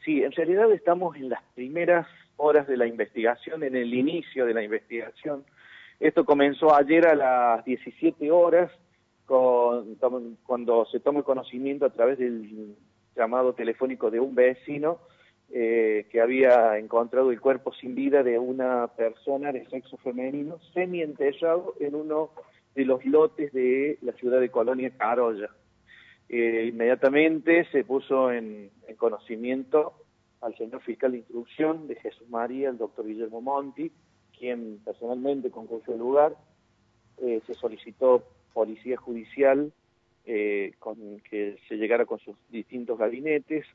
Sí, en realidad estamos en las primeras horas de la investigación, en el inicio de la investigación. Esto comenzó ayer a las 17 horas, cuando se toma conocimiento a través del llamado telefónico de un vecino que había encontrado el cuerpo sin vida de una persona de sexo femenino semi-enterrado en uno de los lotes de la ciudad de Colonia Carolla. Inmediatamente se puso en conocimiento al señor fiscal de instrucción de Jesús María, el doctor Guillermo Monti, quien personalmente concurrió al lugar. Se solicitó policía judicial con que se llegara con sus distintos gabinetes.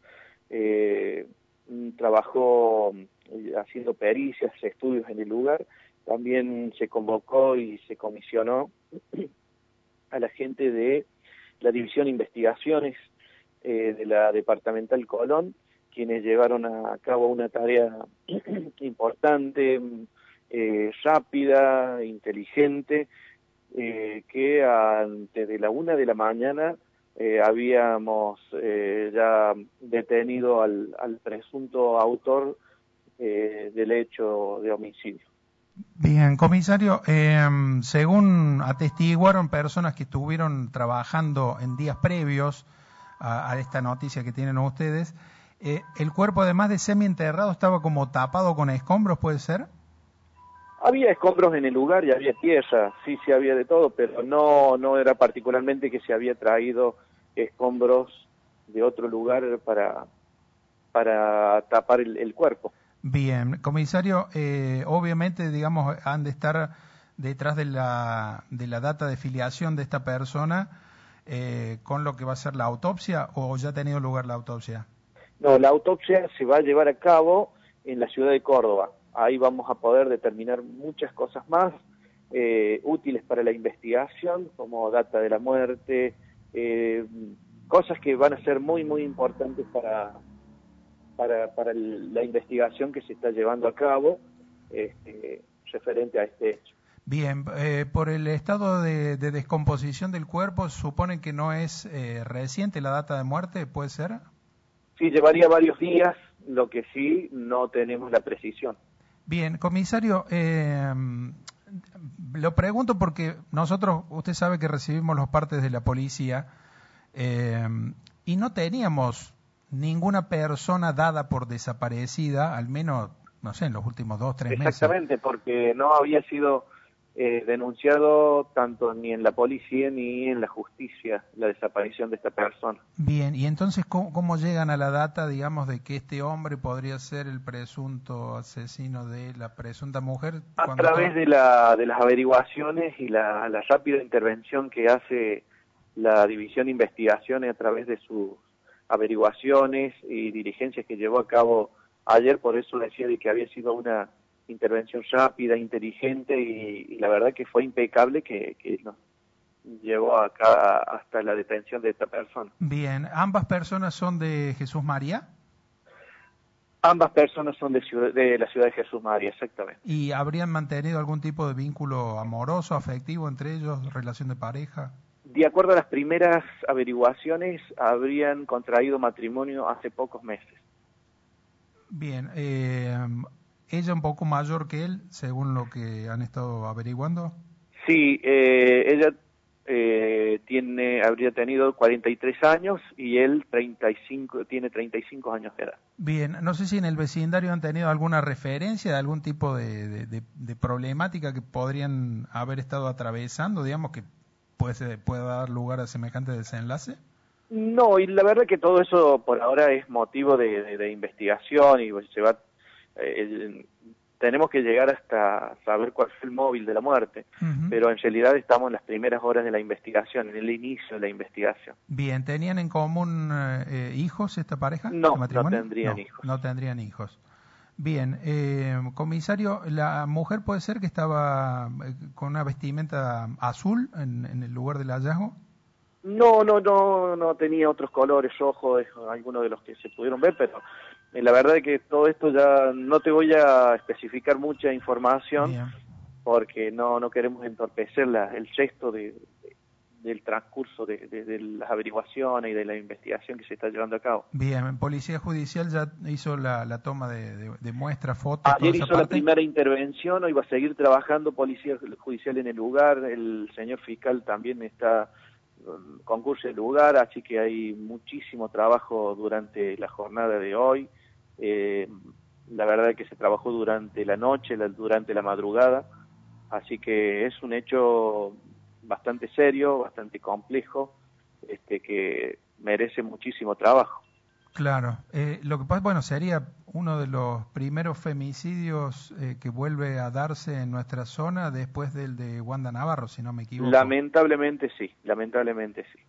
Trabajó haciendo pericias, estudios en el lugar. También se convocó y se comisionó a la gente de la División de Investigaciones de la Departamental Colón, quienes llevaron a cabo una tarea importante, rápida, inteligente, que desde la 1 de la mañana habíamos ya detenido al presunto autor del hecho de homicidio. Bien, comisario, según atestiguaron personas que estuvieron trabajando en días previos a esta noticia que tienen ustedes, el cuerpo, además de semienterrado, estaba como tapado con escombros, ¿puede ser? Había escombros en el lugar y había tierra, sí había de todo, pero no era particularmente que se había traído escombros de otro lugar para tapar el cuerpo. Bien, comisario, obviamente, digamos, han de estar detrás de la data de filiación de esta persona con lo que va a ser la autopsia, ¿o ya ha tenido lugar la autopsia? No, la autopsia se va a llevar a cabo en la ciudad de Córdoba. Ahí vamos a poder determinar muchas cosas más útiles para la investigación, como data de la muerte, cosas que van a ser muy importantes para la investigación que se está llevando a cabo referente a este hecho. Bien, por el estado de descomposición del cuerpo, ¿supone que no es reciente la data de muerte? ¿Puede ser? Sí, llevaría varios días, lo que sí no tenemos la precisión. Bien, comisario, lo pregunto porque nosotros, usted sabe que recibimos los partes de la policía y no teníamos ninguna persona dada por desaparecida, al menos, no sé, en los últimos 2 o 3 meses. Exactamente, porque no había sido denunciado tanto ni en la policía ni en la justicia la desaparición de esta persona. Bien, y entonces, ¿cómo llegan a la data, digamos, de que este hombre podría ser el presunto asesino de la presunta mujer? A través de las averiguaciones y la rápida intervención que hace la División de Investigaciones a través de sus averiguaciones y diligencias que llevó a cabo ayer. Por eso decía de que había sido una intervención rápida, inteligente y la verdad que fue impecable que nos llevó acá hasta la detención de esta persona. Bien, ¿ambas personas son de Jesús María? Ambas personas son de la ciudad de Jesús María, exactamente. ¿Y habrían mantenido algún tipo de vínculo amoroso, afectivo entre ellos, relación de pareja? De acuerdo a las primeras averiguaciones, habrían contraído matrimonio hace pocos meses. Bien, ¿ella un poco mayor que él, según lo que han estado averiguando? Sí, ella habría tenido 43 años y él tiene 35 años de edad. Bien, no sé si en el vecindario han tenido alguna referencia de algún tipo de problemática que podrían haber estado atravesando, digamos, que pueda dar lugar a semejante desenlace. No, y la verdad que todo eso por ahora es motivo de investigación y se va... tenemos que llegar hasta saber cuál fue el móvil de la muerte, pero en realidad estamos en las primeras horas de la investigación, en el inicio de la investigación. Bien, ¿tenían en común hijos esta pareja? No, no tendrían hijos. No tendrían hijos. Bien, comisario, ¿la mujer puede ser que estaba con una vestimenta azul en el lugar del hallazgo? No tenía otros colores, ojos, algunos de los que se pudieron ver, pero la verdad es que todo esto ya no te voy a especificar mucha información. Bien. Porque no queremos entorpecer el gesto de del transcurso de las averiguaciones y de la investigación que se está llevando a cabo. Bien, Policía Judicial ya hizo la toma de muestras, fotos, Ayer toda esa hizo la parte. primera intervención, hoy va a seguir trabajando Policía Judicial en el lugar, el señor fiscal también está concurso el lugar, así que hay muchísimo trabajo durante la jornada de hoy. La verdad es que se trabajó durante la noche, durante la madrugada, así que es un hecho bastante serio, bastante complejo, que merece muchísimo trabajo. Claro, lo que pasa, bueno, sería uno de los primeros femicidios que vuelve a darse en nuestra zona después del de Wanda Navarro, si no me equivoco. Lamentablemente sí, lamentablemente sí.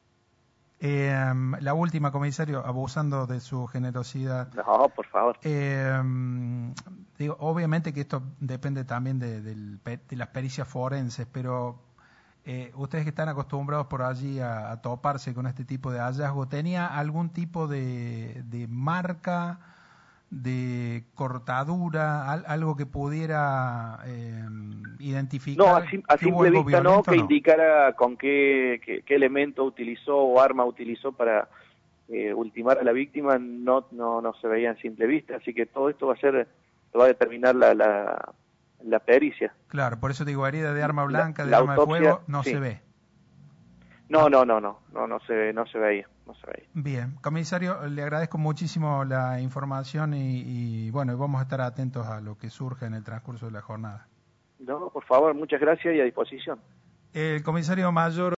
La última, comisario, abusando de su generosidad. No, por favor. Digo, obviamente que esto depende también de las pericias forenses, pero ustedes que están acostumbrados por allí a toparse con este tipo de hallazgo, ¿tenía algún tipo de marca, de cortadura, algo que pudiera identificar? No, a simple vista no, que no indicara con qué elemento utilizó o arma utilizó para ultimar a la víctima, no se veía a simple vista, así que todo esto lo va a determinar la pericia. Claro, por eso digo, herida de arma blanca, de la arma autopsia, de fuego, no sí. se ve. No se veía. Bien, comisario, le agradezco muchísimo la información y bueno, vamos a estar atentos a lo que surja en el transcurso de la jornada. No, por favor, muchas gracias y a disposición. El comisario mayor